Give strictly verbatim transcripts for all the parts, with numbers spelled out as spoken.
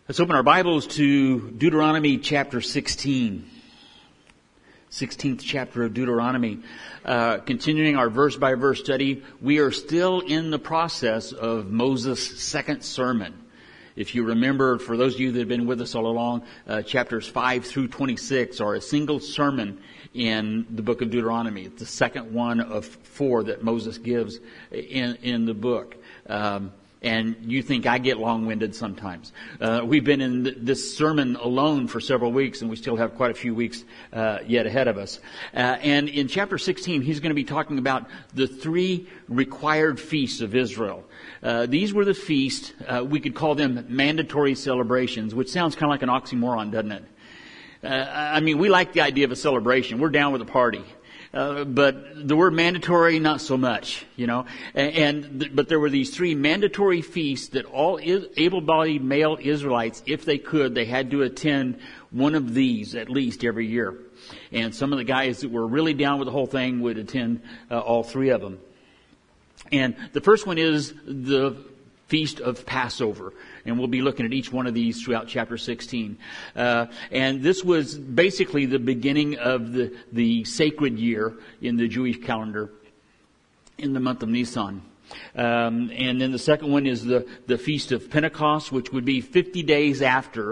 Let's open our Bibles to Deuteronomy chapter sixteen. sixteenth chapter of Deuteronomy. Uh, continuing our verse-by-verse study, we are still in the process of Moses' second sermon. If you remember, for those of you that have been with us all along, uh, chapters five through twenty-six are a single sermon in the book of Deuteronomy. It's the second one of four that Moses gives in, in the book. Um, And you think I get long-winded sometimes. Uh, we've been in th- this sermon alone for several weeks, and we still have quite a few weeks uh, yet ahead of us. Uh, and in chapter sixteen, he's going to be talking about the three required feasts of Israel. Uh, these were the feasts, uh, we could call them mandatory celebrations, which sounds kind of like an oxymoron, doesn't it? Uh, I mean, we like the idea of a celebration. We're down with a party. Uh, but the word mandatory, not so much, you know. And, and th- but there were these three mandatory feasts that all is, able-bodied male Israelites, if they could, they had to attend one of these at least every year. And some of the guys that were really down with the whole thing would attend uh, all three of them. And the first one is the Feast of Passover. And we'll be looking at each one of these throughout chapter sixteen. Uh, and this was basically the beginning of the, the sacred year in the Jewish calendar in the month of Nisan. Um, and then the second one is the, the Feast of Pentecost, which would be fifty days after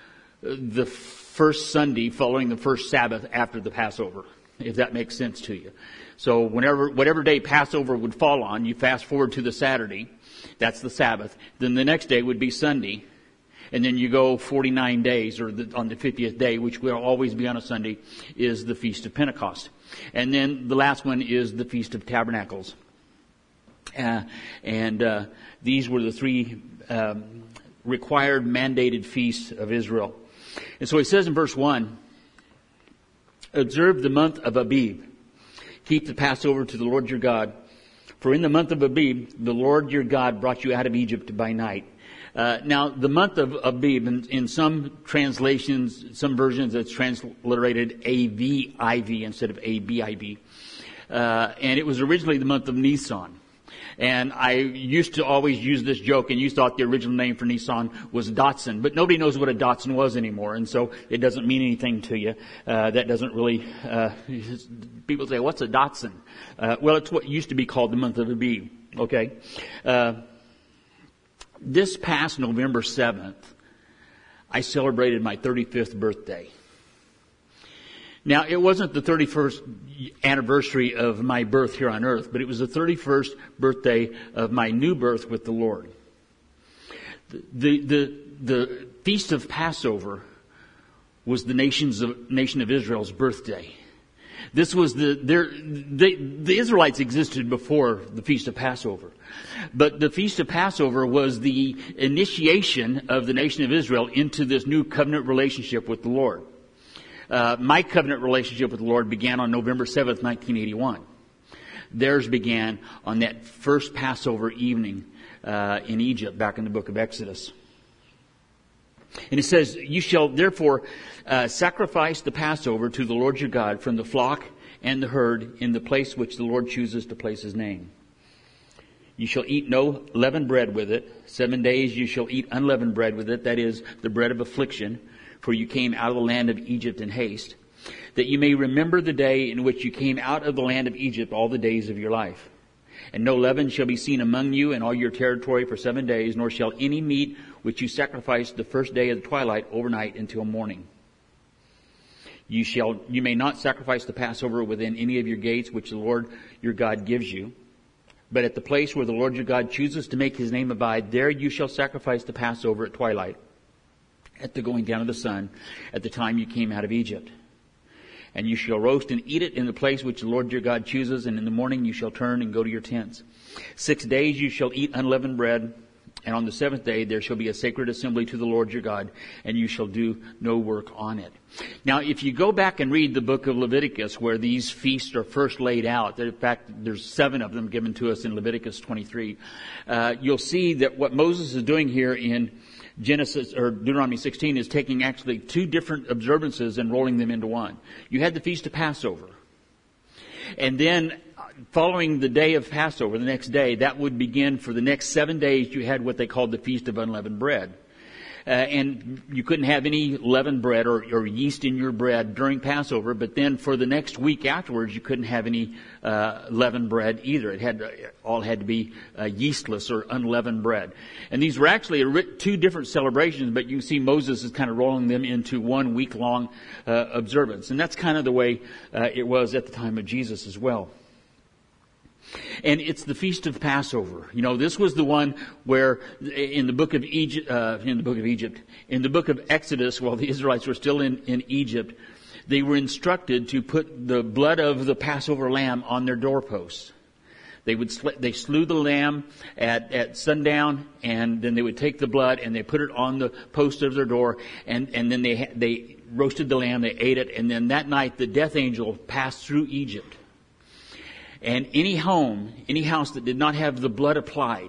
the first Sunday following the first Sabbath after the Passover, if that makes sense to you. So whenever, whatever day Passover would fall on, you fast forward to the Saturday. That's the Sabbath. Then the next day would be Sunday. And then you go forty-nine days, or the, on the fiftieth day, which will always be on a Sunday, is the Feast of Pentecost. And then the last one is the Feast of Tabernacles. Uh, and uh, these were the three um, required mandated feasts of Israel. And so he says in verse one, observe the month of Abib. Keep the Passover to the Lord your God. For in the month of Abib, the Lord your God brought you out of Egypt by night. Uh, now, the month of Abib, in, in some translations, some versions, it's transliterated A V I V instead of A B I B. Uh, and it was originally the month of Nisan. And I used to always use this joke, and you thought the original name for Nisan was Datsun, but nobody knows what a Datsun was anymore, and so it doesn't mean anything to you. Uh, that doesn't really, uh, people say, what's a Datsun? Uh, well, it's what used to be called the month of Abib, okay? Uh, this past November seventh, I celebrated my thirty-fifth birthday. Now, it wasn't the thirty-first anniversary of my birth here on earth, but it was the thirty-first birthday of my new birth with the Lord. The, the, the, the Feast of Passover was the nation's of, nation of Israel's birthday. This was the, their, they, the Israelites existed before the Feast of Passover. But the Feast of Passover was the initiation of the nation of Israel into this new covenant relationship with the Lord. Uh, my covenant relationship with the Lord began on November seventh, nineteen eighty-one. Theirs began on that first Passover evening uh, in Egypt, back in the book of Exodus. And it says, you shall therefore uh, sacrifice the Passover to the Lord your God from the flock and the herd in the place which the Lord chooses to place his name. You shall eat no leavened bread with it. Seven days you shall eat unleavened bread with it, that is, the bread of affliction. For you came out of the land of Egypt in haste, that you may remember the day in which you came out of the land of Egypt all the days of your life. And no leaven shall be seen among you in all your territory for seven days, nor shall any meat which you sacrifice the first day of the twilight overnight until morning. You shall, you may not sacrifice the Passover within any of your gates which the Lord your God gives you. But at the place where the Lord your God chooses to make his name abide, there you shall sacrifice the Passover at twilight, at the going down of the sun, at the time you came out of Egypt. And you shall roast and eat it in the place which the Lord your God chooses, and in the morning you shall turn and go to your tents. Six days you shall eat unleavened bread, and on the seventh day there shall be a sacred assembly to the Lord your God, and you shall do no work on it. Now, if you go back and read the book of Leviticus, where these feasts are first laid out, in fact, there's seven of them given to us in Leviticus twenty-three, uh, you'll see that what Moses is doing here in Genesis or Deuteronomy sixteen is taking actually two different observances and rolling them into one. You had the Feast of Passover. And then following the day of Passover, the next day, that would begin for the next seven days, you had what they called the Feast of Unleavened Bread. Uh, and you couldn't have any leavened bread or, or yeast in your bread during Passover. But then for the next week afterwards, you couldn't have any uh, leavened bread either. It had to, all had to be uh, yeastless or unleavened bread. And these were actually two different celebrations, but you see Moses is kind of rolling them into one week-long uh, observance. And that's kind of the way uh, it was at the time of Jesus as well. And it's the Feast of Passover. You know, this was the one where in the book of Egypt, uh, in the book of Egypt, in the book of Exodus, while the Israelites were still in, in Egypt, they were instructed to put the blood of the Passover lamb on their doorposts. They would sl- they slew the lamb at, at sundown, and then they would take the blood and they put it on the post of their door, and, and then they ha- they roasted the lamb, they ate it, and then that night the death angel passed through Egypt. And any home, any house that did not have the blood applied,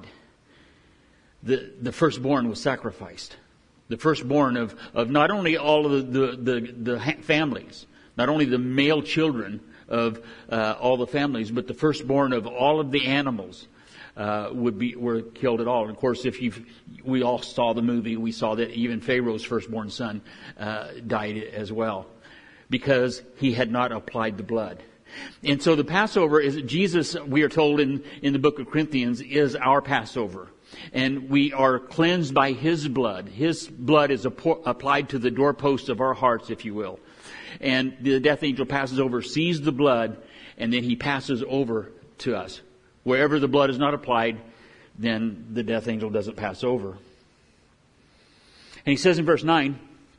the, the firstborn was sacrificed. The firstborn of, of not only all of the, the, the, the families, not only the male children of uh, all the families, but the firstborn of all of the animals uh, would be were killed at all. And of course, if you we all saw the movie, we saw that even Pharaoh's firstborn son uh, died as well because he had not applied the blood. And so the Passover is Jesus, we are told in, in the book of Corinthians, is our Passover. And we are cleansed by His blood. His blood is applied to the doorposts of our hearts, if you will. And the death angel passes over, sees the blood, and then he passes over to us. Wherever the blood is not applied, then the death angel doesn't pass over. And he says in verse nine,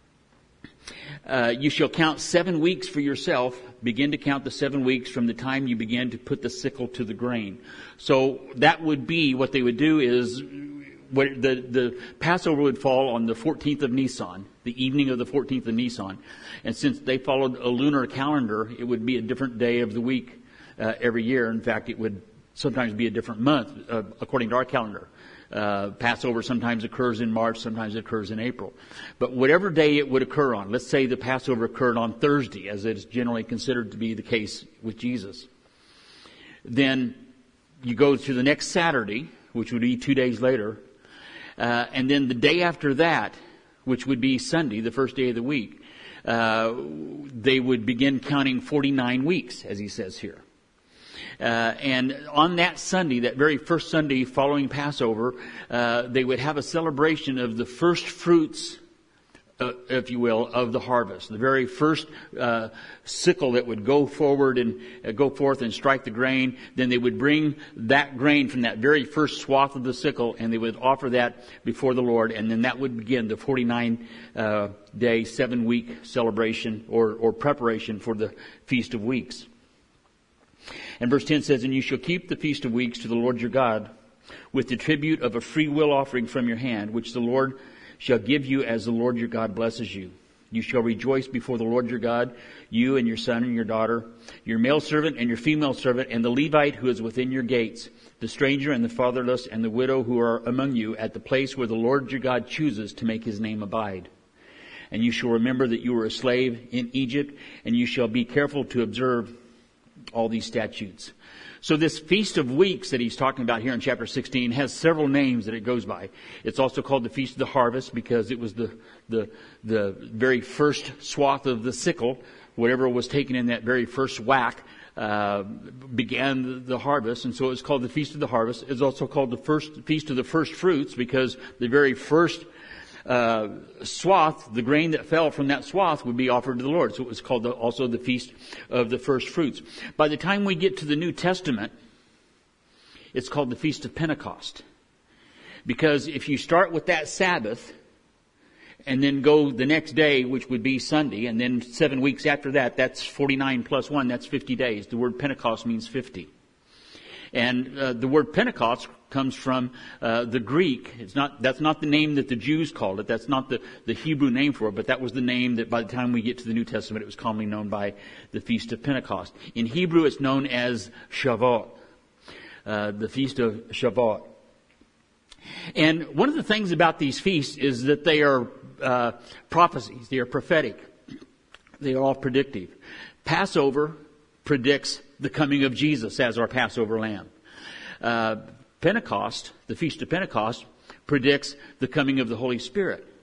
Uh, you shall count seven weeks for yourself. Begin to count the seven weeks from the time you begin to put the sickle to the grain. So that would be what they would do is what the, the Passover would fall on the fourteenth of Nisan, the evening of the fourteenth of Nisan. And since they followed a lunar calendar, it would be a different day of the week uh, every year. In fact, it would sometimes be a different month uh, according to our calendar. Uh, Passover sometimes occurs in March, sometimes it occurs in April. But whatever day it would occur on, let's say the Passover occurred on Thursday, as it is generally considered to be the case with Jesus. Then you go to the next Saturday, which would be two days later. Uh, and then the day after that, which would be Sunday, the first day of the week, uh, they would begin counting forty-nine weeks, as he says here. Uh, and on that Sunday, that very first Sunday following Passover, uh, they would have a celebration of the first fruits, uh, if you will, of the harvest. The very first uh, sickle that would go forward and uh, go forth and strike the grain. Then they would bring that grain from that very first swath of the sickle, and they would offer that before the Lord. And then that would begin the forty-nine uh, day, seven week celebration or, or preparation for the Feast of Weeks. And verse ten says, and you shall keep the Feast of Weeks to the Lord your God with the tribute of a free will offering from your hand, which the Lord shall give you as the Lord your God blesses you. You shall rejoice before the Lord your God, you and your son and your daughter, your male servant and your female servant, and the Levite who is within your gates, the stranger and the fatherless and the widow who are among you at the place where the Lord your God chooses to make His name abide. And you shall remember that you were a slave in Egypt, and you shall be careful to observe all these statutes. So this Feast of Weeks that he's talking about here in chapter sixteen has several names that it goes by. It's also called the Feast of the Harvest because it was the, the, the very first swath of the sickle, whatever was taken in that very first whack, uh, began the, the harvest. And so it's called the Feast of the Harvest. It's also called the first Feast of the First Fruits because the very first Uh, swath, the grain that fell from that swath would be offered to the Lord. So it was called the, also the Feast of the First Fruits. By the time we get to the New Testament, it's called the Feast of Pentecost. Because if you start with that Sabbath and then go the next day, which would be Sunday, and then seven weeks after that, that's forty-nine plus one, that's fifty days. The word Pentecost means fifty. And uh, the word Pentecost comes from uh, the Greek. It's not, that's not the name that the Jews called it. That's not the, the Hebrew name for it, but that was the name that by the time we get to the New Testament, it was commonly known by the Feast of Pentecost. In Hebrew, it's known as Shavuot, uh, the Feast of Shavuot. And one of the things about these feasts is that they are uh, prophecies. They are prophetic. They are all predictive. Passover predicts the coming of Jesus as our Passover lamb. Uh, Pentecost, the Feast of Pentecost, predicts the coming of the Holy Spirit.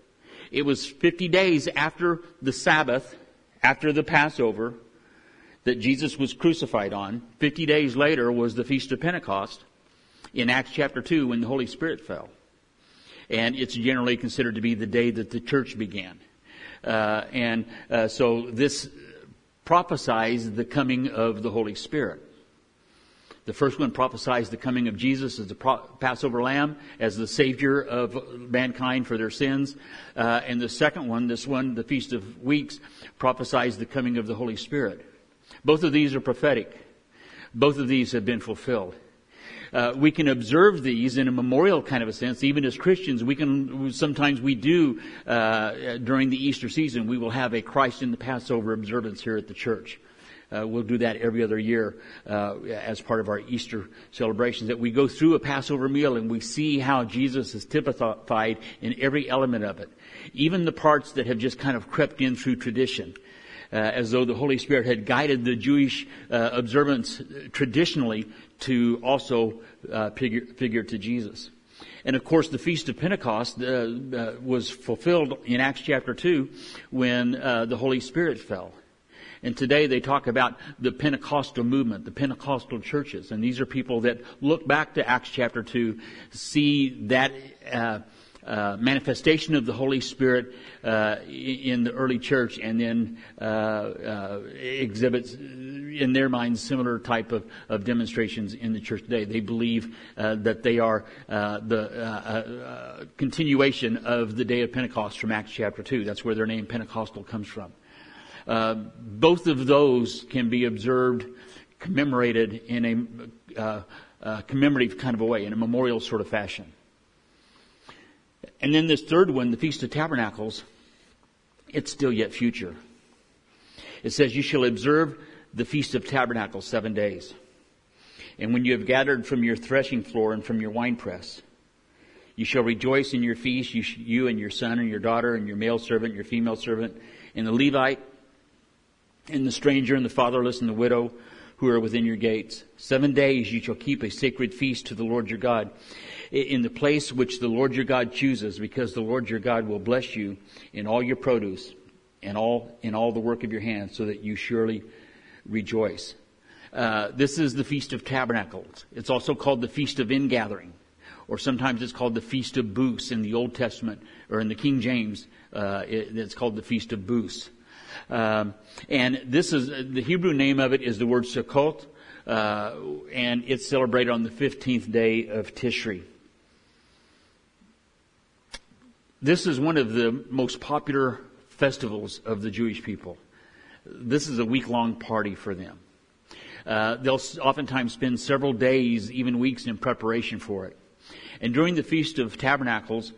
It was fifty days after the Sabbath, after the Passover, that Jesus was crucified on. Fifty days later was the Feast of Pentecost in Acts chapter two when the Holy Spirit fell. And it's generally considered to be the day that the church began. Uh, and uh, so this prophesies the coming of the Holy Spirit. The first one prophesies the coming of Jesus as the Passover lamb, as the Savior of mankind for their sins. Uh, and the second one, this one, the Feast of Weeks, prophesies the coming of the Holy Spirit. Both of these are prophetic. Both of these have been fulfilled. Uh, we can observe these in a memorial kind of a sense. Even as Christians, we can, sometimes we do, uh, during the Easter season, we will have a Christ in the Passover observance here at the church. Uh, we'll do that every other year, uh, as part of our Easter celebrations, that we go through a Passover meal and we see how Jesus is typified in every element of it. Even the parts that have just kind of crept in through tradition. Uh, as though the Holy Spirit had guided the Jewish uh, observance traditionally to also uh, figure, figure to Jesus. And of course, the Feast of Pentecost uh, uh, was fulfilled in Acts chapter two when uh, the Holy Spirit fell. And today they talk about the Pentecostal movement, the Pentecostal churches. And these are people that look back to Acts chapter two, see that uh, Uh, manifestation of the Holy Spirit uh, in the early church, and then uh, uh, exhibits in their minds similar type of, of demonstrations in the church today. They believe uh, that they are uh, the uh, uh, continuation of the day of Pentecost from Acts chapter two. That's where their name Pentecostal comes from. Uh, both of those can be observed, commemorated in a uh, uh, commemorative kind of a way, in a memorial sort of fashion. And then this third one, the Feast of Tabernacles, it's still yet future. It says, you shall observe the Feast of Tabernacles seven days. And when you have gathered from your threshing floor and from your winepress, you shall rejoice in your feast, you, sh- you and your son and your daughter and your male servant, your female servant, and the Levite, and the stranger and the fatherless and the widow who are within your gates. Seven days you shall keep a sacred feast to the Lord your God, in the place which the Lord your God chooses, because the Lord your God will bless you in all your produce and all in all the work of your hands, so that you surely rejoice. Uh, this is the Feast of Tabernacles. It's also called the Feast of Ingathering, or sometimes it's called the Feast of Booths in the Old Testament, or in the King James, uh, it, it's called the Feast of Booths. Um, and this is, the Hebrew name of it is the word Sukkot, uh, and it's celebrated on the fifteenth day of Tishri. This is one of the most popular festivals of the Jewish people. This is a week-long party for them. Uh, they'll oftentimes spend several days, even weeks, in preparation for it. And during the Feast of Tabernacles,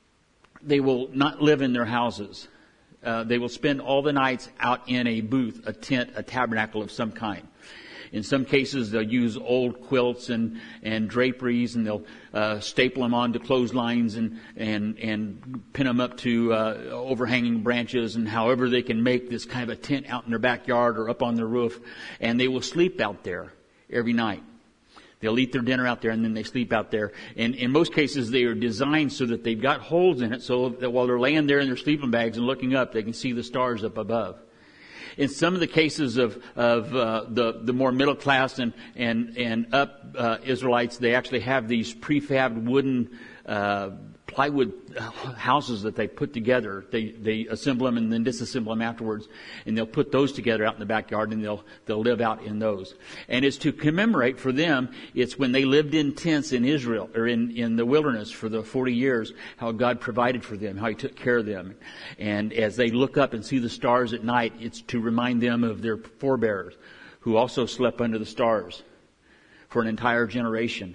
they will not live in their houses. Uh, they will spend all the nights out in a booth, a tent, a tabernacle of some kind. In some cases, they'll use old quilts and, and draperies, and they'll uh, staple them onto clotheslines and and and pin them up to uh, overhanging branches, and however they can make this kind of a tent out in their backyard or up on their roof, and they will sleep out there every night. They'll eat their dinner out there, and then they sleep out there. And in most cases, they are designed so that they've got holes in it, so that while they're laying there in their sleeping bags and looking up, they can see the stars up above. In some of the cases of of uh, the the more middle class and and and up uh, Israelites, they actually have these prefabbed wooden uh, plywood houses that they put together. They they assemble them and then disassemble them afterwards, and they'll put those together out in the backyard, and they'll they'll live out in those. And it's to commemorate for them. It's when they lived in tents in Israel or in in the wilderness for the forty years, how God provided for them, how He took care of them. And as they look up and see the stars at night, it's to remind them of their forebears who also slept under the stars for an entire generation.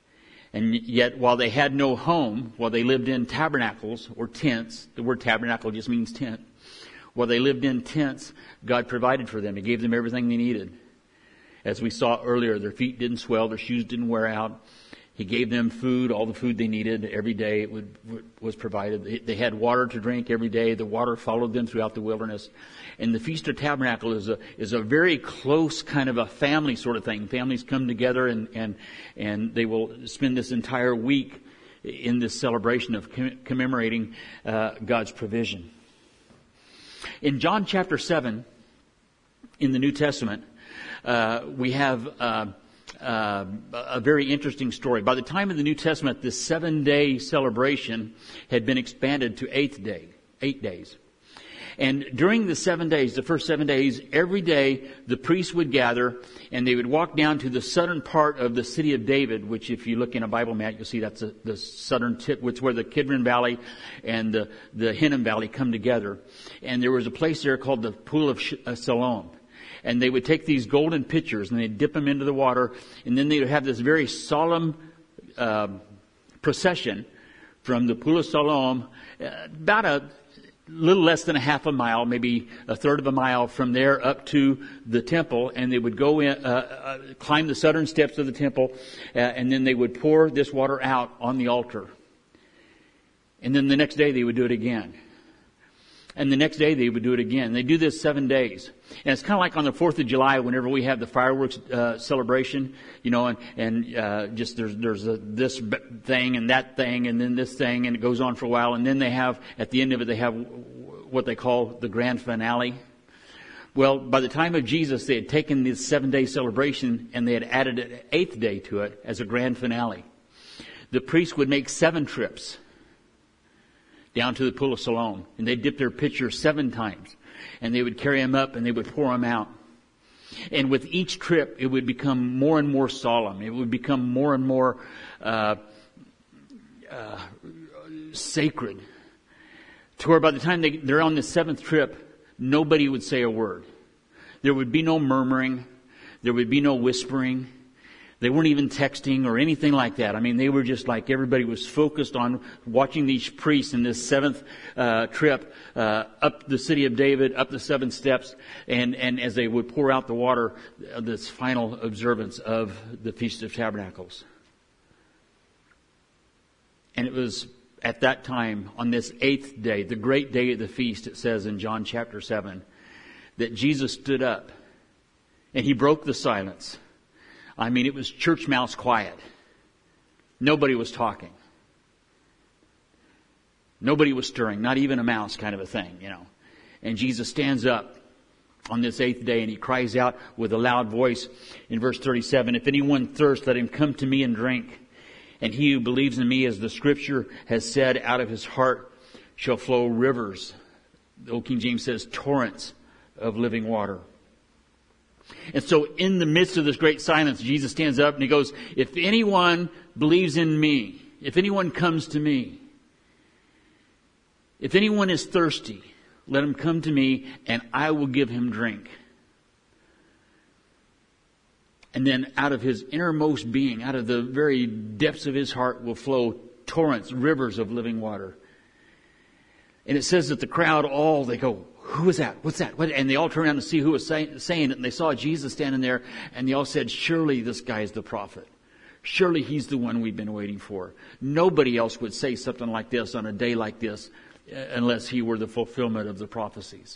And yet, while they had no home, while they lived in tabernacles or tents, the word tabernacle just means tent. While they lived in tents, God provided for them. He gave them everything they needed. As we saw earlier, their feet didn't swell, their shoes didn't wear out. He gave them food, all the food they needed every day. It would, was provided. They had water to drink every day. The water followed them throughout the wilderness. And the Feast of Tabernacle is a is a very close kind of a family sort of thing. Families come together and and and they will spend this entire week in this celebration of commemorating uh, God's provision. In John chapter seven, in the New Testament, uh, we have uh, uh, a very interesting story. By the time of the New Testament, this seven-day celebration had been expanded to eighth day, eight days. And during the seven days, the first seven days, every day the priests would gather and they would walk down to the southern part of the city of David, which if you look in a Bible map, you'll see that's a, the southern tip, which is where the Kidron Valley and the, the Hinnom Valley come together. And there was a place there called the Pool of Siloam. And they would take these golden pitchers and they'd dip them into the water, and then they would have this very solemn uh, procession from the Pool of Siloam, uh, about a little less than a half a mile, maybe a third of a mile from there up to the temple, and they would go in, uh, uh, climb the southern steps of the temple, uh, and then they would pour this water out on the altar. And then the next day they would do it again. And the next day they would do it again. They do this seven days. And it's kind of like on the fourth of July whenever we have the fireworks uh, celebration, you know, and, and uh, just there's there's a, this thing and that thing and then this thing, and it goes on for a while. And then they have, at the end of it, they have what they call the grand finale. Well, by the time of Jesus, they had taken this seven-day celebration and they had added an eighth day to it as a grand finale. The priests would make seven trips down to the Pool of Siloam, and they'd dip their pitcher seven times, and they would carry them up and they would pour them out. And with each trip, it would become more and more solemn. It would become more and more uh, uh, sacred, to where by the time they, they're on the seventh trip, nobody would say a word. There would be no murmuring. There would be no whispering. They weren't even texting or anything like that. I mean, they were just like everybody was focused on watching these priests in this seventh uh, trip uh, up the city of David, up the seven steps, and, and as they would pour out the water, uh, this final observance of the Feast of Tabernacles. And it was at that time, on this eighth day, the great day of the feast, it says in John chapter seven, that Jesus stood up and he broke the silence. I mean, it was church mouse quiet. Nobody was talking. Nobody was stirring, not even a mouse kind of a thing, you know. And Jesus stands up on this eighth day and he cries out with a loud voice in verse thirty-seven, "If anyone thirst, let him come to me and drink. And he who believes in me, as the scripture has said, out of his heart shall flow rivers." The Old King James says torrents of living water. And so in the midst of this great silence, Jesus stands up and he goes, "If anyone believes in me, if anyone comes to me, if anyone is thirsty, let him come to me and I will give him drink." And then out of his innermost being, out of the very depths of his heart will flow torrents, rivers of living water. And it says that the crowd all, they go, "Who is that? What's that?" What? And they all turned around to see who was say, saying it. And they saw Jesus standing there. And they all said, "Surely this guy is the prophet. Surely he's the one we've been waiting for." Nobody else would say something like this on a day like this uh, unless he were the fulfillment of the prophecies.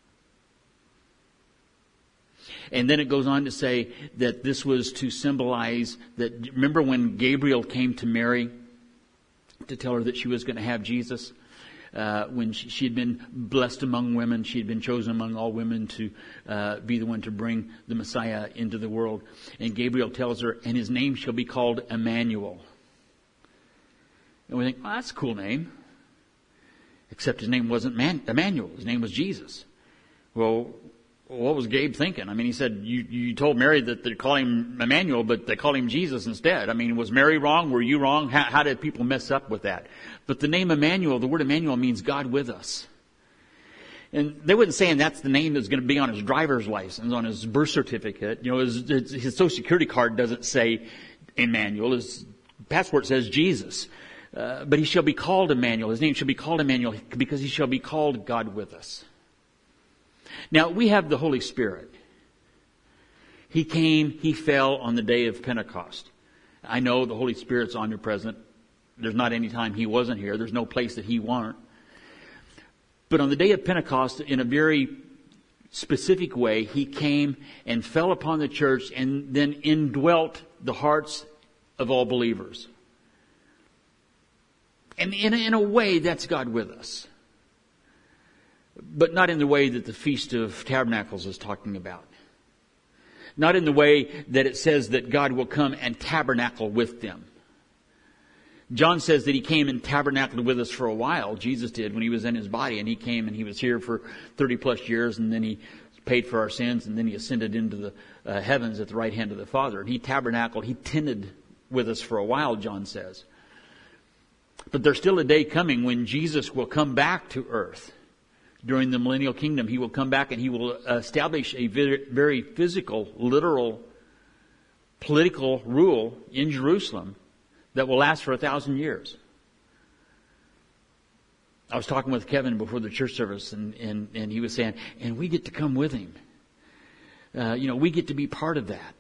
And then it goes on to say that this was to symbolize that, remember when Gabriel came to Mary to tell her that she was going to have Jesus? Uh, when she, she had been blessed among women, she had been chosen among all women to uh, be the one to bring the Messiah into the world. And Gabriel tells her, "And his name shall be called Emmanuel." And we think, well, that's a cool name. Except his name wasn't Man- Emmanuel. His name was Jesus. Well, what was Gabe thinking? I mean, he said, you, you told Mary that they call him Emmanuel, but they call him Jesus instead. I mean, was Mary wrong? Were you wrong? How, how did people mess up with that? But the name Emmanuel, the word Emmanuel means God with us. And they weren't saying that's the name that's going to be on his driver's license, on his birth certificate. You know, his, his social security card doesn't say Emmanuel. His passport says Jesus. Uh, but he shall be called Emmanuel. His name shall be called Emmanuel because he shall be called God with us. Now, we have the Holy Spirit. He came, he fell on the day of Pentecost. I know the Holy Spirit's omnipresent. There's not any time he wasn't here. There's no place that he weren't. But on the day of Pentecost, in a very specific way, he came and fell upon the church and then indwelt the hearts of all believers. And in a, in a way, that's God with us. But not in the way that the Feast of Tabernacles is talking about. Not in the way that it says that God will come and tabernacle with them. John says that he came and tabernacled with us for a while. Jesus did when he was in his body. And he came and he was here for thirty plus years. And then he paid for our sins. And then he ascended into the uh, heavens at the right hand of the Father. And he tabernacled. He tended with us for a while, John says. But there's still a day coming when Jesus will come back to earth. During the millennial kingdom, he will come back and he will establish a very, very physical, literal, political rule in Jerusalem that will last for a thousand years. I was talking with Kevin before the church service, and, and, and he was saying, and we get to come with him. Uh, you know, we get to be part of that.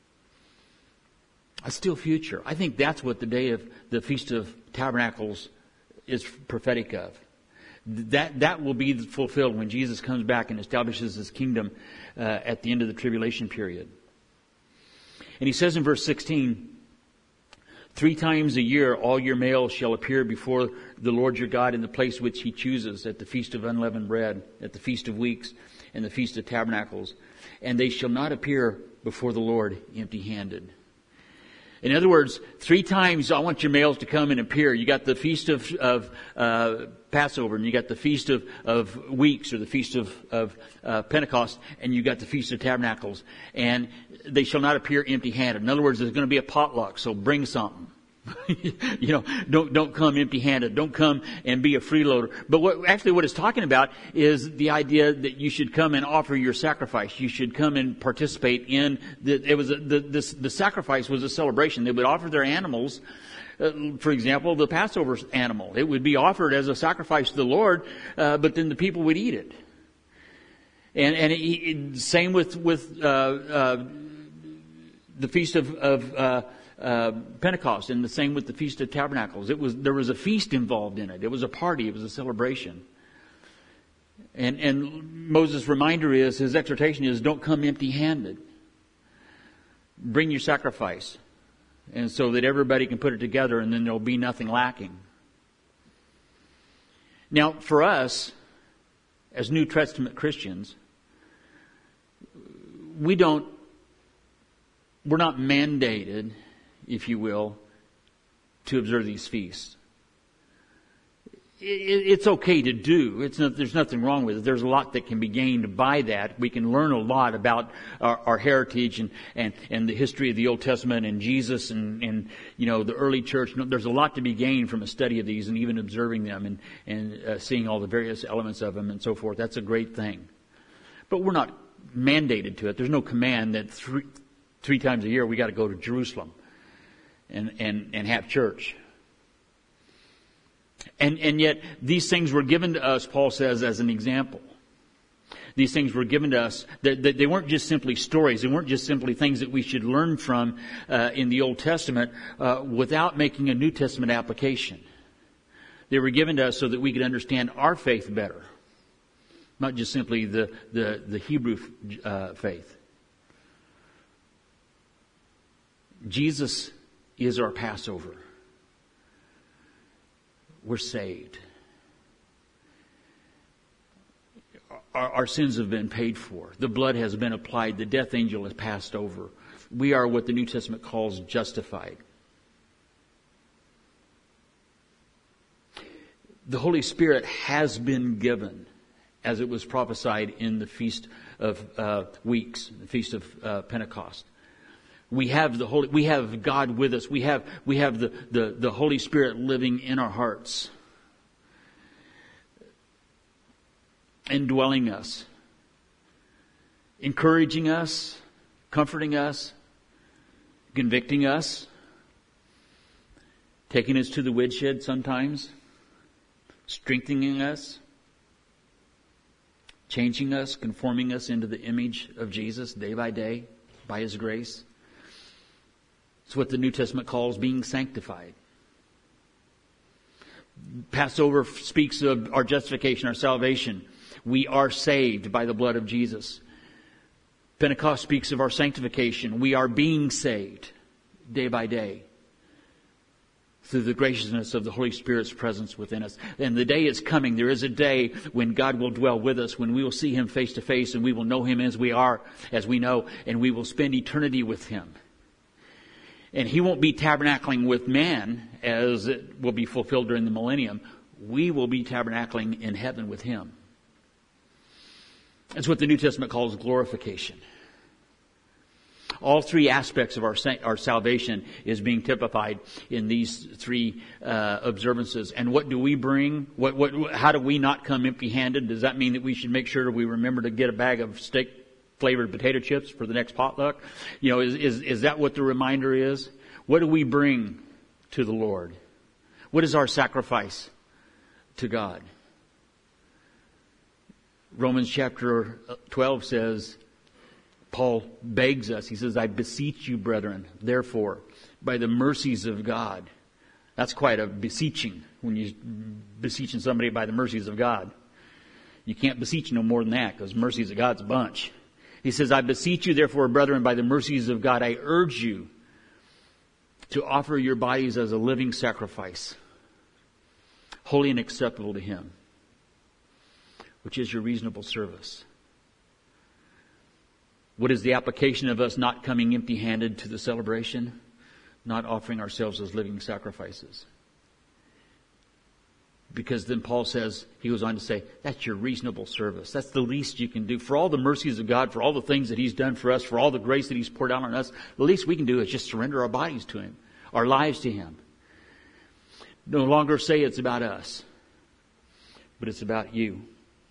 It's still future. I think that's what the day of the Feast of Tabernacles is prophetic of. That that will be fulfilled when Jesus comes back and establishes his kingdom uh, at the end of the tribulation period. And he says in verse sixteen, three times a year all your males shall appear before the Lord your God in the place which he chooses, at the Feast of Unleavened Bread, at the Feast of Weeks, and the Feast of Tabernacles. And they shall not appear before the Lord empty-handed. In other words, three times I want your males to come and appear. You got the Feast of, of uh, Passover, and you got the Feast of, of Weeks, or the Feast of, of uh, Pentecost, and you got the Feast of Tabernacles. And they shall not appear empty-handed. In other words, there's going to be a potluck, so bring something. you know, don't don't come empty-handed. Don't come and be a freeloader. But what actually what it's talking about is the idea that you should come and offer your sacrifice. You should come and participate in the. It was a, the this, the sacrifice was a celebration. They would offer their animals. Uh, for example, the Passover animal. It would be offered as a sacrifice to the Lord, uh, but then the people would eat it. And and it, it, same with with uh, uh, the Feast of. of uh, Uh, Pentecost, and the same with the Feast of Tabernacles. It was there was a feast involved in it. It was a party. It was a celebration. And and Moses' reminder is, his exhortation is, don't come empty-handed. Bring your sacrifice, and so that everybody can put it together, and then there'll be nothing lacking. Now, for us, as New Testament Christians, we don't. We're not mandated, if you will, to observe these feasts. It's okay to do. It's not, there's nothing wrong with it. There's a lot that can be gained by that. We can learn a lot about our, our heritage and, and, and the history of the Old Testament and Jesus and, and, you know, the early church. There's a lot to be gained from a study of these and even observing them and, and uh, seeing all the various elements of them and so forth. That's a great thing. But we're not mandated to it. There's no command that three, three times a year we got to go to Jerusalem and, and, and have church. And, and yet these things were given to us, Paul says, as an example. These things were given to us. They, they, they weren't just simply stories. They weren't just simply things that we should learn from uh, in the Old Testament uh, without making a New Testament application. They were given to us so that we could understand our faith better. Not just simply the, the, the Hebrew uh, faith. Jesus is our Passover. We're saved. Our, our sins have been paid for. The blood has been applied. The death angel has passed over. We are what the New Testament calls justified. The Holy Spirit has been given, as it was prophesied in the Feast of uh, Weeks, the Feast of uh, Pentecost. We have the Holy, we have God with us. We have, we have the, the, the Holy Spirit living in our hearts, indwelling us, encouraging us, comforting us, convicting us, taking us to the woodshed sometimes, strengthening us, changing us, conforming us into the image of Jesus day by day by His grace. It's what the New Testament calls being sanctified. Passover speaks of our justification, our salvation. We are saved by the blood of Jesus. Pentecost speaks of our sanctification. We are being saved day by day. through the graciousness of the Holy Spirit's presence within us. And the day is coming. There is a day when God will dwell with us, when we will see Him face to face, and we will know Him as we are, as we know, and we will spend eternity with Him. And He won't be tabernacling with man as it will be fulfilled during the millennium. We will be tabernacling in heaven with Him. That's what the New Testament calls glorification. All three aspects of our our salvation is being typified in these three uh, observances. And what do we bring? What what? How do we not come empty-handed? Does that mean that we should make sure we remember to get a bag of steak-flavored potato chips for the next potluck? You know, is is is that what the reminder is? What do we bring to the Lord? What is our sacrifice to God? Romans chapter twelve says, Paul begs us. He says, I beseech you, brethren, therefore, by the mercies of God. That's quite a beseeching when you're beseeching somebody by the mercies of God. You can't beseech no more than that because mercies of God's a bunch. He says, I beseech you, therefore, brethren, by the mercies of God, I urge you to offer your bodies as a living sacrifice, holy and acceptable to Him, which is your reasonable service. What is the application of us not coming empty-handed to the celebration? Not offering ourselves as living sacrifices. Because then Paul says, he goes on to say, that's your reasonable service. That's the least you can do. For all the mercies of God, for all the things that He's done for us, for all the grace that He's poured out on us, the least we can do is just surrender our bodies to Him, our lives to Him. No longer say it's about us, but it's about you.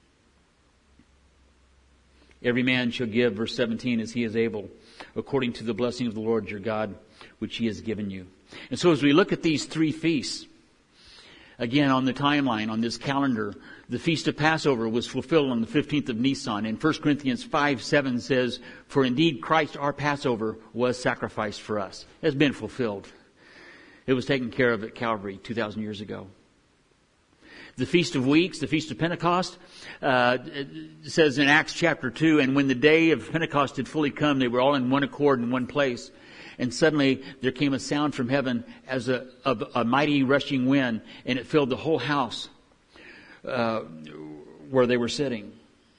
Every man shall give, verse seventeen, as he is able, according to the blessing of the Lord your God, which He has given you. And so as we look at these three feasts, again on the timeline, on this calendar, the Feast of Passover was fulfilled on the fifteenth of Nisan. And First Corinthians five seven says, for indeed Christ our Passover was sacrificed for us. It has been fulfilled. It was taken care of at Calvary two thousand years ago. The Feast of Weeks, the Feast of Pentecost, uh, it says in Acts chapter two, and when the day of Pentecost had fully come, they were all in one accord in one place. And suddenly there came a sound from heaven as a, of a mighty rushing wind, and it filled the whole house uh, where they were sitting.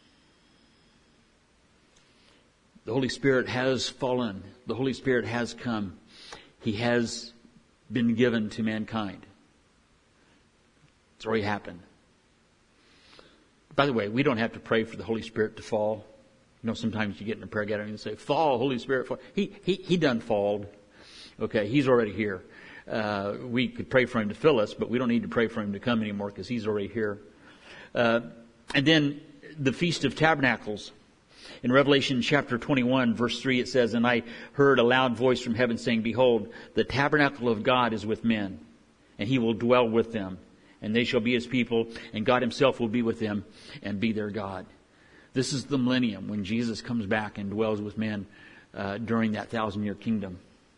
The Holy Spirit has fallen. The Holy Spirit has come. He has been given to mankind. It's already happened. By the way, we don't have to pray for the Holy Spirit to fall. You know, sometimes you get in a prayer gathering and say, fall, Holy Spirit, fall. He, he, he done falled. Okay, He's already here. Uh, we could pray for Him to fill us, but we don't need to pray for Him to come anymore because He's already here. Uh, and then the Feast of Tabernacles. In Revelation chapter twenty-one, verse three, it says, and I heard a loud voice from heaven saying, behold, the tabernacle of God is with men, and He will dwell with them. And they shall be His people, and God Himself will be with them and be their God. This is the millennium when Jesus comes back and dwells with men uh, during that thousand-year kingdom.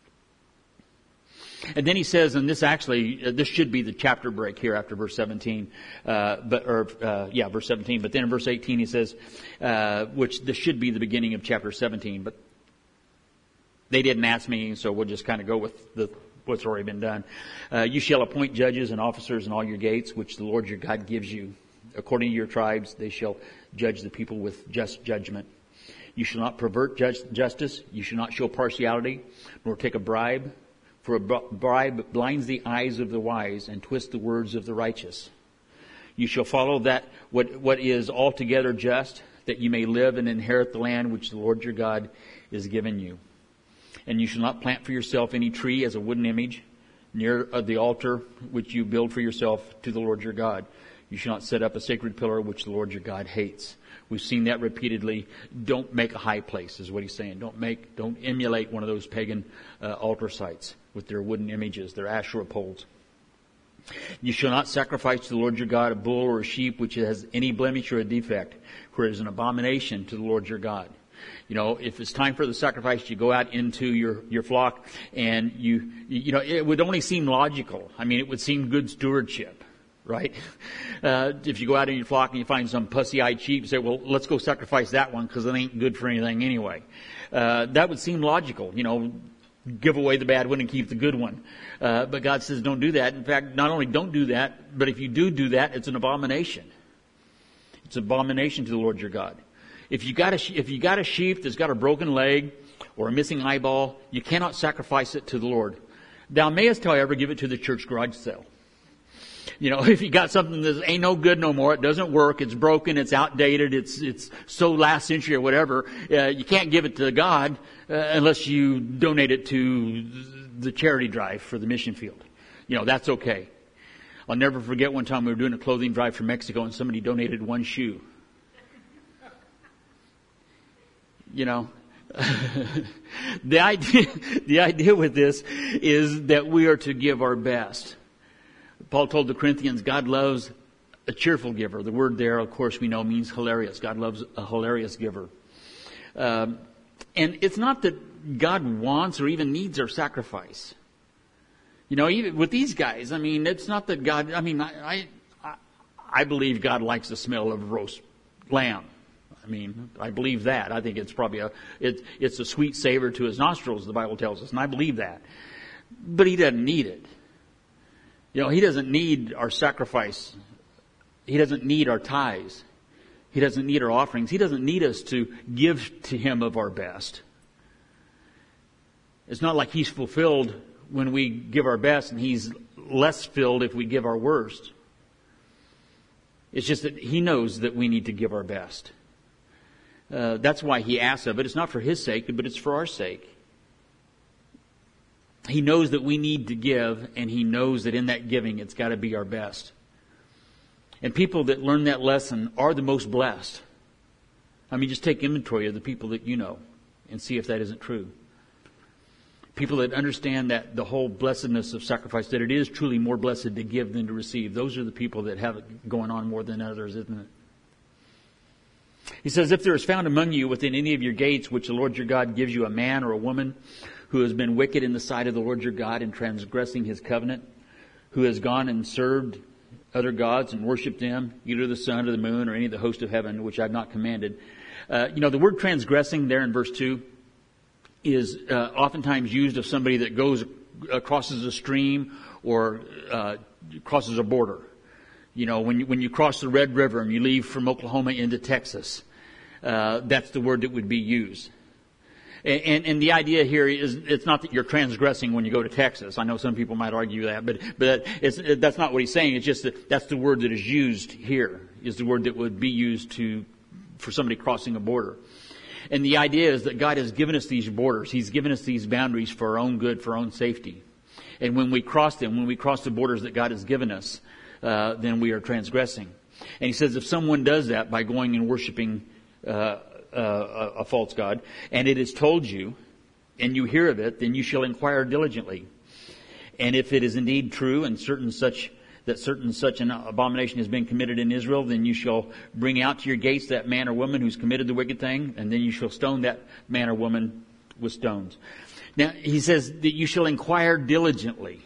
And then he says, and this actually, uh, this should be the chapter break here after verse seventeen, uh, but or uh, yeah, verse seventeen. But then in verse eighteen he says, uh, which this should be the beginning of chapter seventeen. But they didn't ask me, so we'll just kind of go with the what's already been done. Uh, you shall appoint judges and officers in all your gates, which the Lord your God gives you. According to your tribes, they shall judge the people with just judgment. You shall not pervert justice. You shall not show partiality, nor take a bribe. For a bribe blinds the eyes of the wise and twists the words of the righteous. You shall follow that what, what is altogether just, that you may live and inherit the land which the Lord your God is given you. And you shall not plant for yourself any tree as a wooden image near the altar which you build for yourself to the Lord your God. You shall not set up a sacred pillar which the Lord your God hates. We've seen that repeatedly. Don't make a high place is what he's saying. Don't make, don't emulate one of those pagan uh, altar sites with their wooden images, their Asherah poles. You shall not sacrifice to the Lord your God a bull or a sheep which has any blemish or a defect, for it is an abomination to the Lord your God. You know, if it's time for the sacrifice, you go out into your, your flock and you, you know, it would only seem logical. I mean, it would seem good stewardship, right? Uh, if you go out in your flock and you find some pussy-eyed sheep, you say, well, let's go sacrifice that one because it ain't good for anything anyway. Uh, that would seem logical. You know, give away the bad one and keep the good one. Uh, but God says don't do that. In fact, not only don't do that, but if you do do that, it's an abomination. It's an abomination to the Lord your God. If you got a, if you got a sheep that's got a broken leg or a missing eyeball, you cannot sacrifice it to the Lord. Thou mayest, however, give it to the church garage sale. You know, if you got something that ain't no good no more, it doesn't work, it's broken, it's outdated, it's it's so last century or whatever, uh, you can't give it to God uh, unless you donate it to the charity drive for the mission field. You know, that's okay. I'll never forget one time we were doing a clothing drive for Mexico and somebody donated one shoe. You know, the idea, the idea with this is that we are to give our best. Paul told the Corinthians, God loves a cheerful giver. The word there, of course, we know means hilarious. God loves a hilarious giver. Um, and it's not that God wants or even needs our sacrifice. You know, even with these guys, I mean, it's not that God, I mean, I, I, I believe God likes the smell of roast lamb. I mean, I believe that. I think it's probably a, it, it's a sweet savor to his nostrils, the Bible tells us, and I believe that. But he doesn't need it. You know, he doesn't need our sacrifice. He doesn't need our tithes. He doesn't need our offerings. He doesn't need us to give to him of our best. It's not like he's fulfilled when we give our best and he's less filled if we give our worst. It's just that he knows that we need to give our best. Uh, that's why he asks of it. It's not for his sake, but it's for our sake. He knows that we need to give, and he knows that in that giving, it's got to be our best. And people that learn that lesson are the most blessed. I mean, just take inventory of the people that you know and see if that isn't true. People that understand that the whole blessedness of sacrifice, that it is truly more blessed to give than to receive. Those are the people that have it going on more than others, isn't it? He says, if there is found among you within any of your gates, which the Lord your God gives you, a man or a woman who has been wicked in the sight of the Lord your God in transgressing his covenant, who has gone and served other gods and worshipped them, either the sun or the moon or any of the host of heaven, which I have not commanded. Uh, you know, the word transgressing there in verse two is uh, oftentimes used of somebody that goes, uh, crosses a stream or uh, crosses a border. You know, when you, when you cross the Red River and you leave from Oklahoma into Texas, uh, that's the word that would be used. And, and, and the idea here is, it's not that you're transgressing when you go to Texas. I know some people might argue that, but, but it's, it, that's not what he's saying. It's just that that's the word that is used here, is the word that would be used to, for somebody crossing a border. And the idea is that God has given us these borders. He's given us these boundaries for our own good, for our own safety. And when we cross them, when we cross the borders that God has given us, uh, then we are transgressing. And he says if someone does that by going and worshiping uh, uh, a false god, and it is told you, and you hear of it, then you shall inquire diligently. And if it is indeed true, and certain such that certain such an abomination has been committed in Israel, then you shall bring out to your gates that man or woman who's committed the wicked thing, and then you shall stone that man or woman with stones. Now, he says that you shall inquire diligently.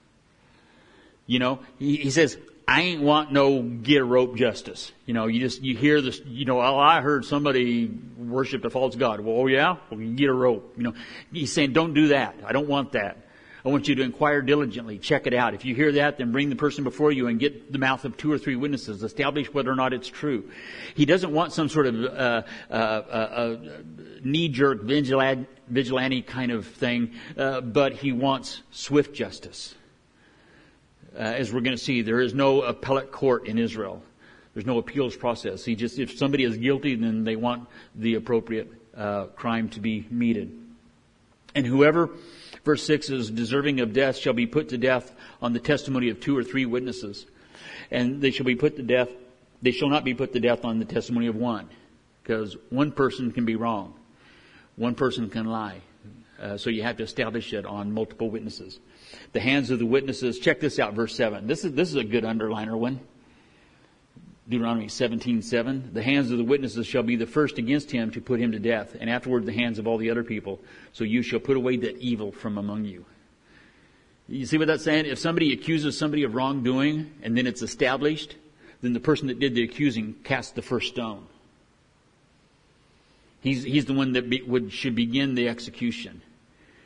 You know, he, he says, I ain't want no get a rope justice. You know, you just, you hear this, you know, oh, I heard somebody worshiped a false god. Well, oh yeah? Well, you get a rope. You know, he's saying, don't do that. I don't want that. I want you to inquire diligently. Check it out. If you hear that, then bring the person before you and get the mouth of two or three witnesses. Establish whether or not it's true. He doesn't want some sort of uh, uh, uh, knee-jerk vigilante, vigilante kind of thing, uh, but he wants swift justice. Uh, as we're going to see, there is no appellate court in Israel. There's no appeals process. He just, if somebody is guilty, then they want the appropriate uh, crime to be meted. And whoever, verse six is, deserving of death shall be put to death on the testimony of two or three witnesses. And they shall be put to death, they shall not be put to death on the testimony of one. Because one person can be wrong. One person can lie. Uh, so you have to establish it on multiple witnesses. The hands of the witnesses, check this out, verse seven. This is, this is a good underliner one. Deuteronomy seventeen seven. The hands of the witnesses shall be the first against him to put him to death, and afterward the hands of all the other people. So you shall put away that evil from among you. You see what that's saying? If somebody accuses somebody of wrongdoing, and then it's established, then the person that did the accusing casts the first stone. He's, he's the one that be, would, should begin the execution.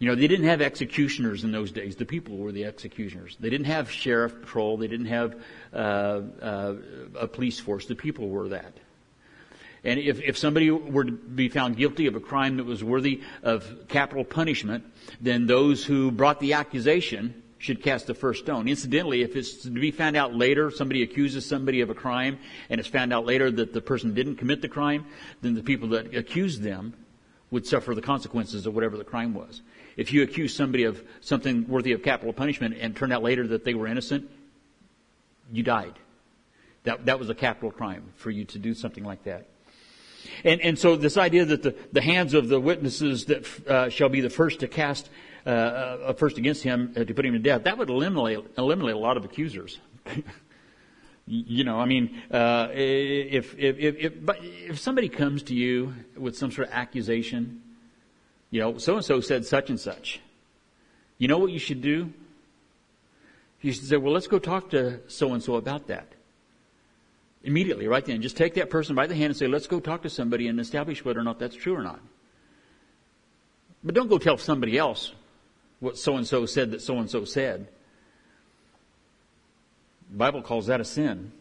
You know, they didn't have executioners in those days. The people were the executioners. They didn't have sheriff patrol. They didn't have uh, uh, a police force. The people were that. And if, if somebody were to be found guilty of a crime that was worthy of capital punishment, then those who brought the accusation should cast the first stone. Incidentally, if it's to be found out later, somebody accuses somebody of a crime, and it's found out later that the person didn't commit the crime, then the people that accused them would suffer the consequences of whatever the crime was. If you accuse somebody of something worthy of capital punishment and turned out later that they were innocent, you died. That, that was a capital crime for you to do something like that. And, and so this idea that the, the hands of the witnesses that uh, shall be the first to cast uh, uh, first against him uh, to put him to death, that would eliminate eliminate a lot of accusers. You know, I mean, uh, if, if, if, if, but if somebody comes to you with some sort of accusation, you know, so-and-so said such and such, you know what you should do? You should say, well, let's go talk to so-and-so about that. Immediately, right then. Just take that person by the hand and say, let's go talk to somebody and establish whether or not that's true or not. But don't go tell somebody else what so-and-so said that so-and-so said. The Bible calls that a sin.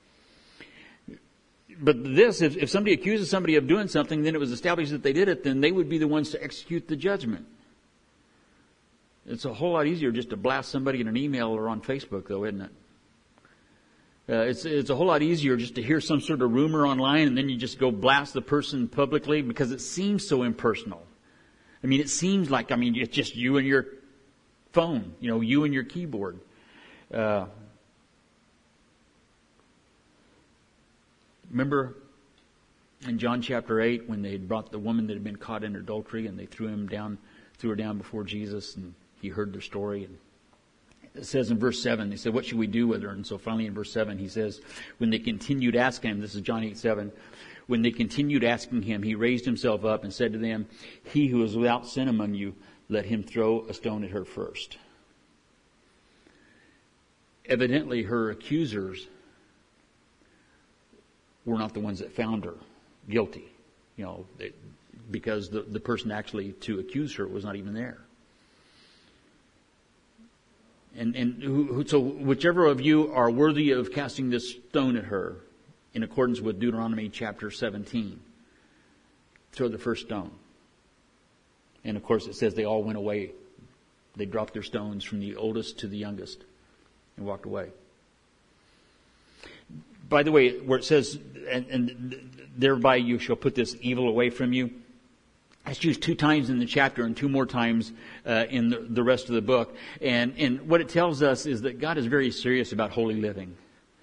But this, if, if somebody accuses somebody of doing something, then it was established that they did it, then they would be the ones to execute the judgment. It's a whole lot easier just to blast somebody in an email or on Facebook, though, isn't it? Uh, it's, it's a whole lot easier just to hear some sort of rumor online and then you just go blast the person publicly because it seems so impersonal. I mean, it seems like, I mean, it's just you and your phone, you know, you and your keyboard. Uh, Remember in John chapter eight when they brought the woman that had been caught in adultery and they threw him down, threw her down before Jesus and he heard their story. And it says in verse seven, they said, what should we do with her? And so finally in verse seven he says, when they continued asking him, this is John eight seven, when they continued asking him, he raised himself up and said to them, he who is without sin among you, let him throw a stone at her first. Evidently her accusers were not the ones that found her guilty, you know, they, because the, the person actually to accuse her was not even there. And, and who, who, so whichever of you are worthy of casting this stone at her, in accordance with Deuteronomy chapter seventeen, throw the first stone. And of course it says they all went away. They dropped their stones from the oldest to the youngest and walked away. By the way, where it says, and, and thereby you shall put this evil away from you, that's used two times in the chapter and two more times uh, in the, the rest of the book. And, and what it tells us is that God is very serious about holy living.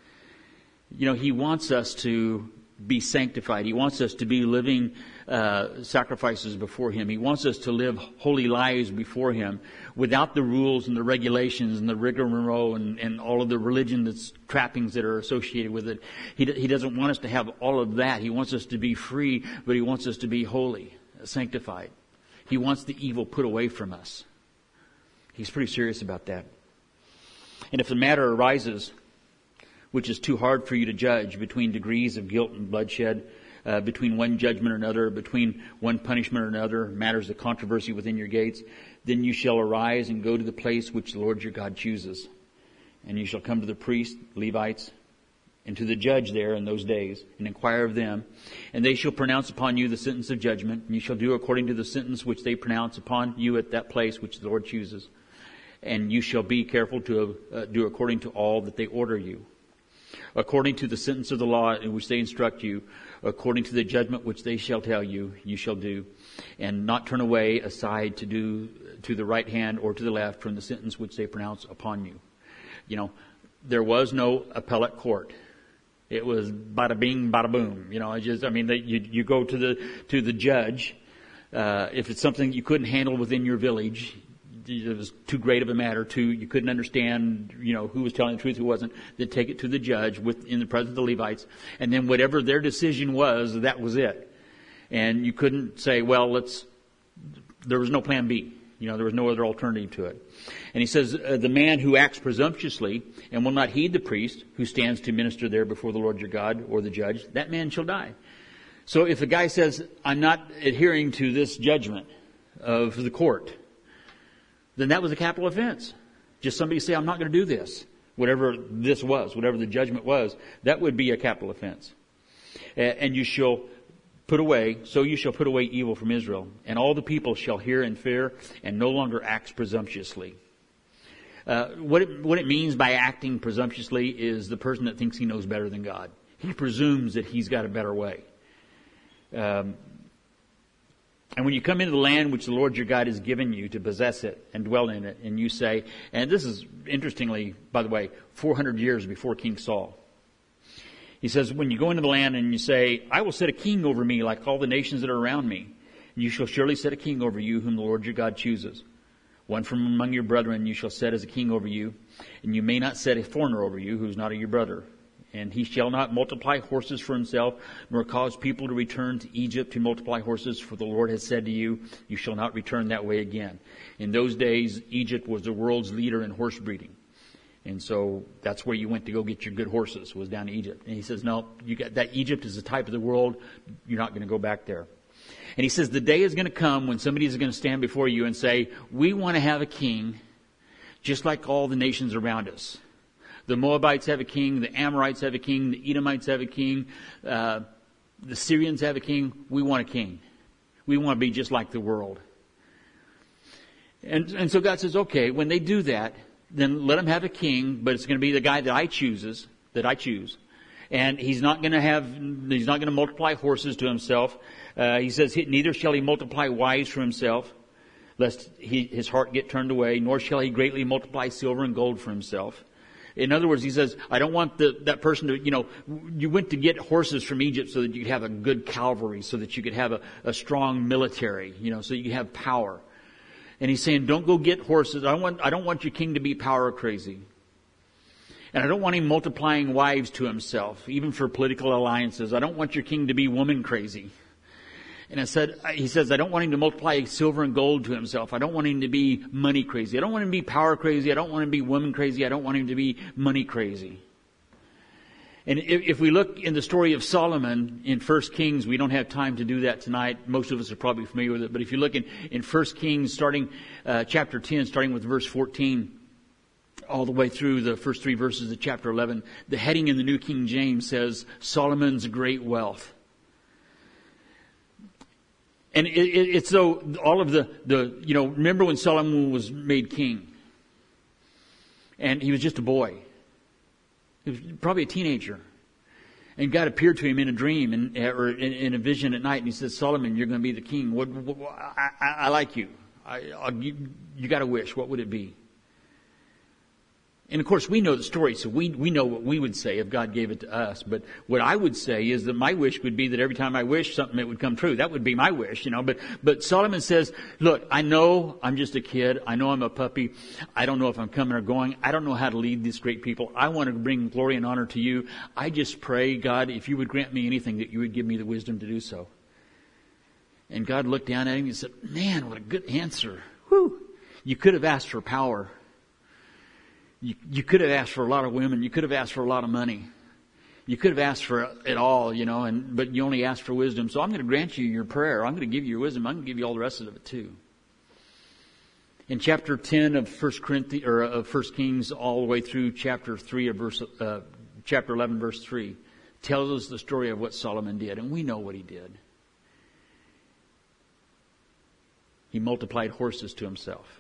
You know, He wants us to be sanctified. He wants us to be living uh, sacrifices before Him. He wants us to live holy lives before Him without the rules and the regulations and the rigmarole and, and all of the religion that's trappings that are associated with it. He, he doesn't want us to have all of that. He wants us to be free, but He wants us to be holy, sanctified. He wants the evil put away from us. He's pretty serious about that. And if the matter arises, which is too hard for you to judge, between degrees of guilt and bloodshed, uh, between one judgment or another, between one punishment or another, matters of controversy within your gates, then you shall arise and go to the place which the Lord your God chooses. And you shall come to the priests, Levites, and to the judge there in those days, and inquire of them. And they shall pronounce upon you the sentence of judgment, and you shall do according to the sentence which they pronounce upon you at that place which the Lord chooses. And you shall be careful to uh, do according to all that they order you, according to the sentence of the law in which they instruct you, according to the judgment which they shall tell you, you shall do, and not turn away aside to do to the right hand or to the left from the sentence which they pronounce upon you. You know, there was no appellate court. It was bada bing, bada boom. You know, I just, I mean, they, you you go to the to the judge. Uh, if it's something you couldn't handle within your village, it was too great of a matter, too, you couldn't understand, you know, who was telling the truth, who wasn't, then take it to the judge with, in the presence of the Levites, and then whatever their decision was, that was it. And you couldn't say, well, let's, there was no plan B. You know, there was no other alternative to it. And he says, uh, the man who acts presumptuously and will not heed the priest who stands to minister there before the Lord your God or the judge, that man shall die. So if a guy says, I'm not adhering to this judgment of the court, then that was a capital offense. Just somebody say, I'm not going to do this. Whatever this was, whatever the judgment was, that would be a capital offense. And you shall put away, so you shall put away evil from Israel, and all the people shall hear and fear, and no longer act presumptuously. Uh, what it, what it means by acting presumptuously is the person that thinks he knows better than God. He presumes that he's got a better way. Um, and when you come into the land which the Lord your God has given you to possess it and dwell in it, and you say, and this is interestingly, by the way, four hundred years before King Saul. He says, when you go into the land and you say, I will set a king over me like all the nations that are around me, and you shall surely set a king over you whom the Lord your God chooses. One from among your brethren you shall set as a king over you, and you may not set a foreigner over you who is not of your brother. And he shall not multiply horses for himself, nor cause people to return to Egypt to multiply horses, for the Lord has said to you, you shall not return that way again. In those days, Egypt was the world's leader in horse breeding. And so that's where you went to go get your good horses, was down to Egypt. And he says, no, you got that Egypt is the type of the world. You're not going to go back there. And he says, the day is going to come when somebody is going to stand before you and say, we want to have a king just like all the nations around us. The Moabites have a king, the Amorites have a king, the Edomites have a king, uh, the Syrians have a king. We want a king. We want to be just like the world. And, and so God says, okay, when they do that, then let them have a king, but it's going to be the guy that I chooses, that I choose. And he's not going to have, he's not going to multiply horses to himself. Uh, he says, neither shall he multiply wives for himself, lest he, his heart get turned away, nor shall he greatly multiply silver and gold for himself. In other words, he says, I don't want the, that person to, you know, you went to get horses from Egypt so that you could have a good cavalry, so that you could have a, a strong military, you know, so you could have power. And he's saying, don't go get horses. I don't want, I don't want your king to be power crazy. And I don't want him multiplying wives to himself, even for political alliances. I don't want your king to be woman crazy. And I said, he says, I don't want him to multiply silver and gold to himself. I don't want him to be money crazy. I don't want him to be power crazy. I don't want him to be woman crazy. I don't want him to be money crazy. And if, if we look in the story of Solomon in First Kings, we don't have time to do that tonight. Most of us are probably familiar with it. But if you look in, in First Kings, starting uh, chapter ten, starting with verse fourteen, all the way through the first three verses of chapter eleven, the heading in the New King James says, Solomon's great wealth. And it, it, it's so all of the, the, you know, remember when Solomon was made king? And he was just a boy. He was probably a teenager. And God appeared to him in a dream and, or in, in a vision at night. And he says, Solomon, you're going to be the king. What, what, what, I, I, I like you. I, I, you. You got a wish. What would it be? And of course, we know the story, so we we know what we would say if God gave it to us. But what I would say is that my wish would be that every time I wish something, it would come true. That would be my wish, you know. But but Solomon says, look, I know I'm just a kid. I know I'm a puppy. I don't know if I'm coming or going. I don't know how to lead these great people. I want to bring glory and honor to you. I just pray, God, if you would grant me anything, that you would give me the wisdom to do so. And God looked down at him and said, man, what a good answer. Whew. You could have asked for power. You, you could have asked for a lot of women. You could have asked for a lot of money. You could have asked for it all, you know, and but you only asked for wisdom. So I'm going to grant you your prayer. I'm going to give you your wisdom. I'm going to give you all the rest of it too. In chapter ten of First Corinthians or of First Kings, all the way through chapter three of verse, uh, chapter eleven, verse three, tells us the story of what Solomon did, and we know what he did. He multiplied horses to himself.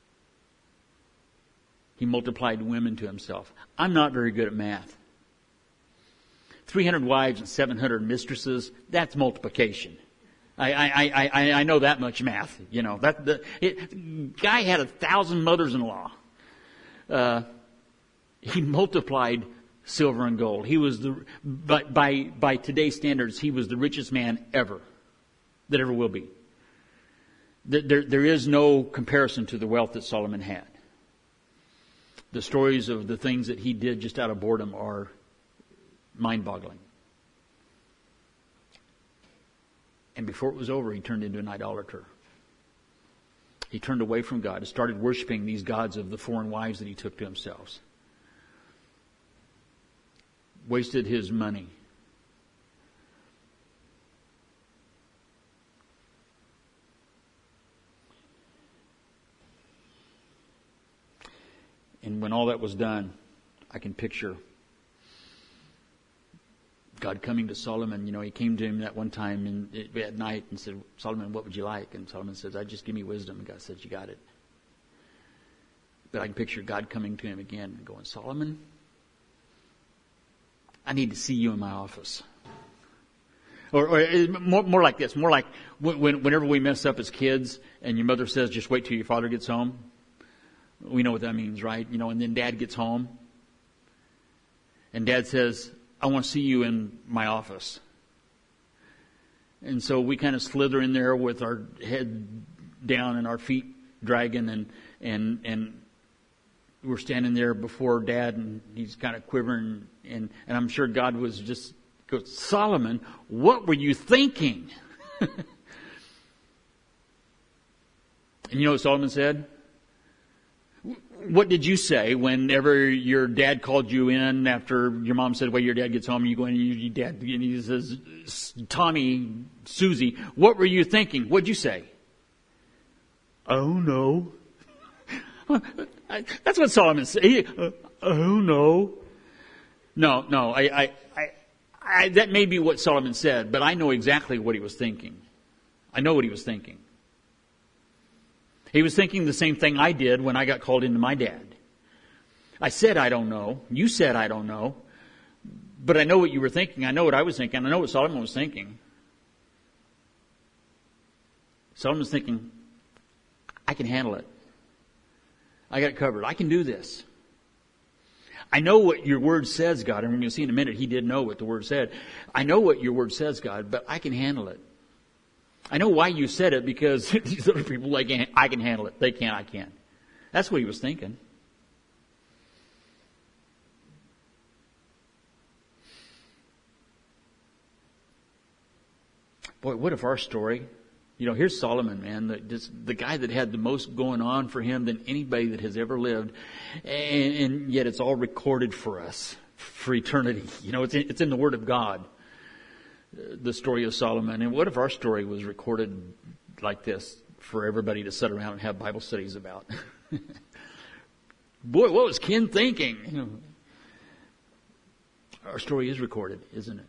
He multiplied women to himself. I'm not very good at math. three hundred wives and seven hundred mistresses, that's multiplication. I, I, I, I know that much math. You know, that the it, guy had a thousand mothers-in-law. Uh, he multiplied silver and gold. He was the, but by, by today's standards, he was the richest man ever, that ever will be. There, there is no comparison to the wealth that Solomon had. The stories of the things that he did just out of boredom are mind-boggling. And before it was over, he turned into an idolater. He turned away from God and started worshiping these gods of the foreign wives that he took to himself. Wasted his money. when all that was done, I can picture God coming to Solomon. You know, he came to him that one time in, at night and said, Solomon, what would you like? And Solomon says, I just give me wisdom. And God says, you got it. But I can picture God coming to him again and going, Solomon, I need to see you in my office. Or, or more, more like this, more like when, whenever we mess up as kids and your mother says, just wait till your father gets home. We know what that means, right? You know, and then dad gets home. And dad says, I want to see you in my office. And so we kind of slither in there with our head down and our feet dragging, and and and we're standing there before Dad, and he's kind of quivering, and, and I'm sure God was just goes, Solomon, what were you thinking? And you know what Solomon said? What did you say whenever your dad called you in after your mom said, well, your dad gets home, and you go in and your dad, and he says, Tommy, Susie, what were you thinking? What'd you say? Oh, no. That's what Solomon said. Oh, no. No, no, I, I, I, I, that may be what Solomon said, but I know exactly what he was thinking. I know what he was thinking. He was thinking the same thing I did when I got called into my dad. I said, I don't know. You said, I don't know. But I know what you were thinking. I know what I was thinking. I know what Solomon was thinking. Solomon was thinking, I can handle it. I got it covered. I can do this. I know what your word says, God. And we're going to see in a minute, he did know what the word said. I know what your word says, God, but I can handle it. I know why you said it, because these other people, like, I can handle it. They can't, I can't. That's what he was thinking. Boy, what if our story, you know, here's Solomon, man, the, just the guy that had the most going on for him than anybody that has ever lived. And, and yet it's all recorded for us for eternity. You know, it's in, it's in the Word of God. The story of Solomon. And what if our story was recorded like this for everybody to sit around and have Bible studies about? Boy, what was Ken thinking? You know, our story is recorded, isn't it?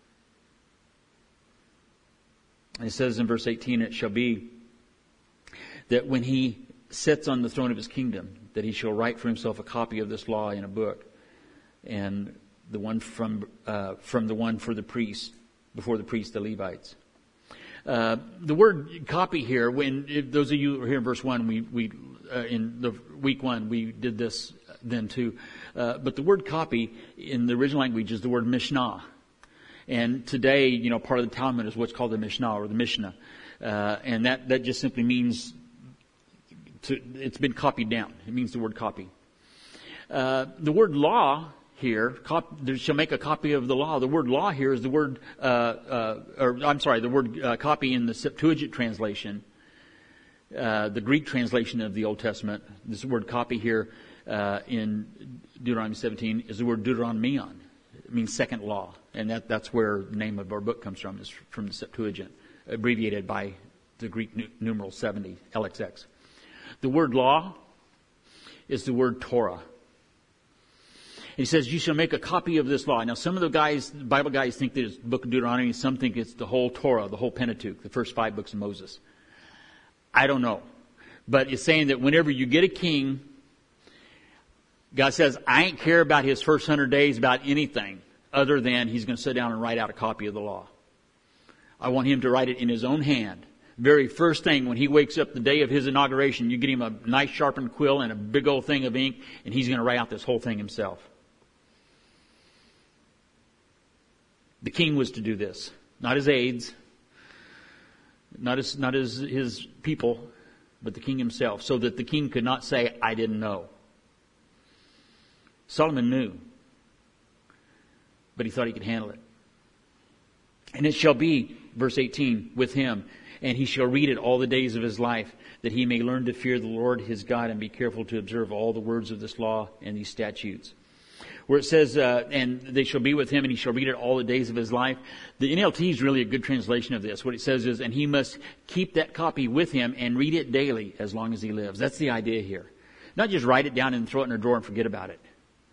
And it says in verse eighteen, it shall be that when he sits on the throne of his kingdom, that he shall write for himself a copy of this law in a book, and the one from uh, from the one for the priest, before the priests, the Levites. Uh, the word copy here, when if those of you who are here in verse one, we, we uh, in the week one, we did this then too. Uh, but the word copy in the original language is the word Mishnah. And today, you know, part of the Talmud is what's called the Mishnah or the Mishnah. Uh, and that, that just simply means to, it's been copied down. It means the word copy. Uh, the word law here, cop, there shall make a copy of the law. The word law here is the word, uh, uh, or I'm sorry, the word uh, copy in the Septuagint translation, uh, the Greek translation of the Old Testament. This word copy here uh, in Deuteronomy seventeen is the word Deuteronomion. It means second law, and that, that's where the name of our book comes from, is from the Septuagint, abbreviated by the Greek numeral seventy, L X X. The word law is the word Torah. He says, you shall make a copy of this law. Now, some of the guys, Bible guys, think that it's the book of Deuteronomy. Some think it's the whole Torah, the whole Pentateuch, the first five books of Moses. I don't know. But it's saying that whenever you get a king, God says, I ain't care about his first hundred days about anything other than he's going to sit down and write out a copy of the law. I want him to write it in his own hand. Very first thing, when he wakes up the day of his inauguration, you get him a nice sharpened quill and a big old thing of ink, and he's going to write out this whole thing himself. The king was to do this, not his aides, not his, not his, his people, but the king himself, so that the king could not say, I didn't know. Solomon knew, but he thought he could handle it. And it shall be, verse eighteen, with him, and he shall read it all the days of his life, that he may learn to fear the Lord his God and be careful to observe all the words of this law and these statutes. Where it says, uh, and they shall be with him, and he shall read it all the days of his life. The N L T is really a good translation of this. What it says is, and he must keep that copy with him and read it daily as long as he lives. That's the idea here. Not just write it down and throw it in a drawer and forget about it.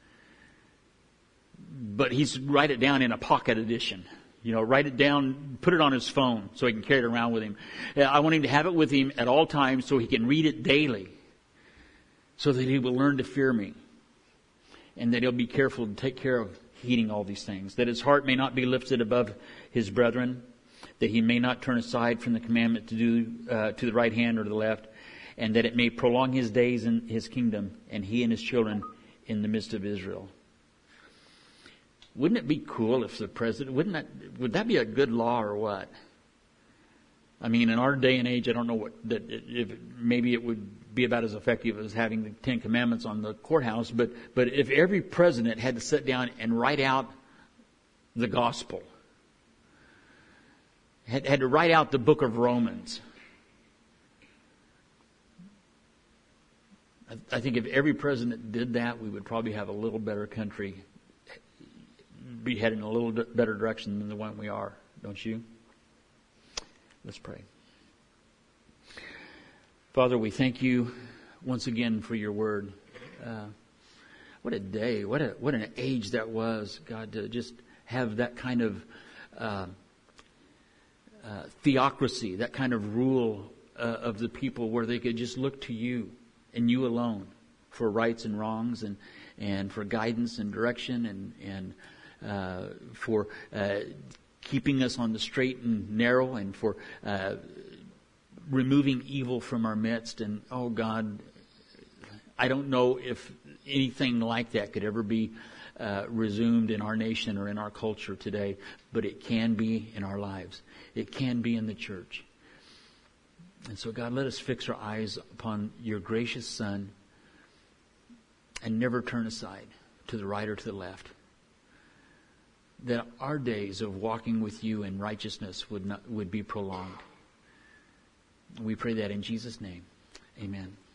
But he's write it down in a pocket edition. You know, write it down, put it on his phone so he can carry it around with him. I want him to have it with him at all times so he can read it daily. So that he will learn to fear me. And that he'll be careful to take care of heeding all these things. That his heart may not be lifted above his brethren. That he may not turn aside from the commandment to do uh, to the right hand or to the left. And that it may prolong his days in his kingdom. And he and his children in the midst of Israel. Wouldn't it be cool if the president, wouldn't that, would that be a good law or what? I mean, in our day and age, I don't know what, that if maybe it would be about as effective as having the Ten Commandments on the courthouse, but, but if every president had to sit down and write out the gospel, had, had to write out the book of Romans, I, I think if every president did that, we would probably have a little better country, be heading in a little better direction than the one we are, don't you? Let's pray. Father, we thank you once again for your word. Uh, what a day, what a what an age that was, God, to just have that kind of uh, uh, theocracy, that kind of rule uh, of the people where they could just look to you and you alone for rights and wrongs and, and for guidance and direction and, and Uh, for uh, keeping us on the straight and narrow and for uh, removing evil from our midst. And, oh God, I don't know if anything like that could ever be uh, resumed in our nation or in our culture today, but it can be in our lives. It can be in the church. And so, God, let us fix our eyes upon your gracious Son and never turn aside to the right or to the left. That our days of walking with you in righteousness would not would be prolonged. We pray that in Jesus' name. Amen.